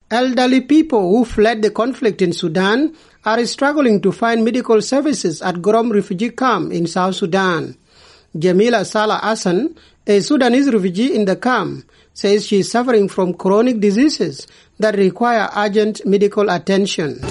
Elderly people who fled the conflict in Sudan are struggling to find medical services at Gorom refugee camp in South Sudan. Jamila Salah Hassan, a Sudanese refugee in the camp, says she is suffering from chronic diseases that require urgent medical attention.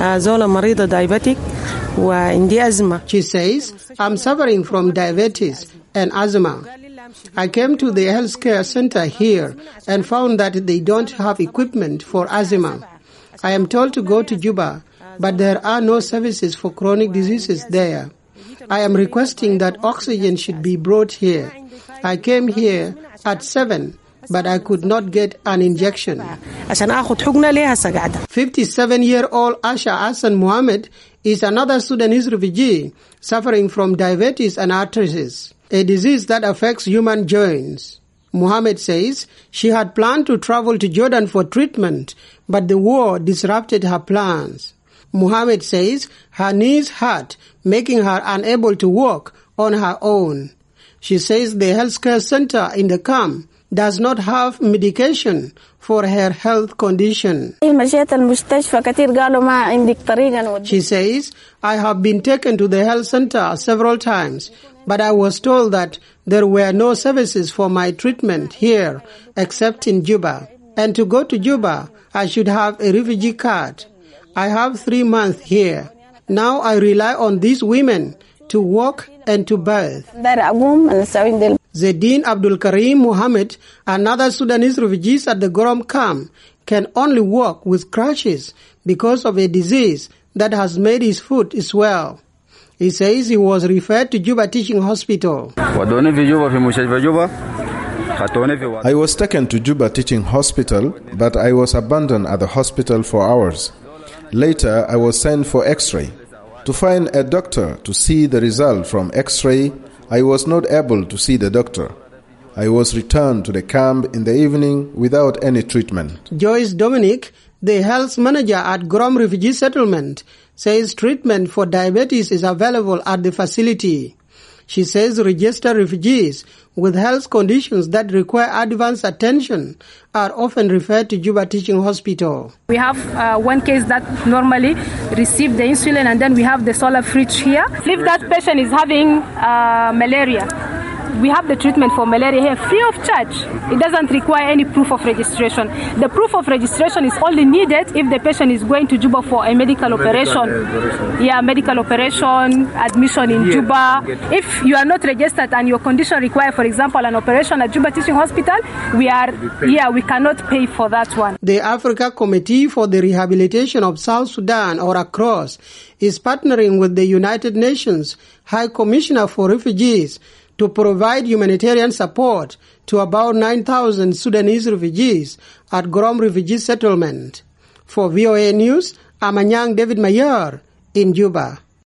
She says, I'm suffering from diabetes and asthma. I came to the healthcare center here and found that they don't have equipment for asthma. I am told to go to Juba, but there are no services for chronic diseases there. I am requesting that oxygen should be brought here. I came here at 7, but I could not get an injection. 57-year-old Asha Hassan Mohammed is another Sudanese refugee suffering from diabetes and arthritis, a disease that affects human joints. Mohammed says she had planned to travel to Jordan for treatment, but the war disrupted her plans. Mohammed says her knees hurt, making her unable to walk on her own. She says the healthcare center in the camp does not have medication for her health condition. She says, I have been taken to the health center several times, but I was told that there were no services for my treatment here except in Juba. And to go to Juba, I should have a refugee card. I have 3 months here. Now I rely on these women to walk and to bathe. Zedin Abdul Karim Mohammed, another Sudanese refugee at the Gorom camp, can only walk with crutches because of a disease that has made his foot swell. He says he was referred to Juba Teaching Hospital. I was taken to Juba Teaching Hospital, but I was abandoned at the hospital for hours. Later, I was sent for X-ray. To find a doctor to see the result from X-ray, I was not able to see the doctor. I was returned to the camp in the evening without any treatment. Joyce Dominic, the health manager at Gorom Refugee Settlement, says treatment for diabetes is available at the facility. She says registered refugees with health conditions that require advanced attention are often referred to Juba Teaching Hospital. We have one case that normally received the insulin, and then we have the solar fridge here. If that patient is having malaria, we have the treatment for malaria here free of charge. It doesn't require any proof of registration. The proof of registration is only needed if the patient is going to Juba for a medical operation. Medical operation, admission in Juba. If you are not registered and your condition requires, for example, an operation at Juba Teaching Hospital, we cannot pay for that one. The Africa Committee for the Rehabilitation of South Sudan, or ACROSS, is partnering with the United Nations High Commissioner for Refugees to provide humanitarian support to about 9,000 Sudanese refugees at Gorom Refugee Settlement. For VOA News, I'm Anyang David Mayer in Juba.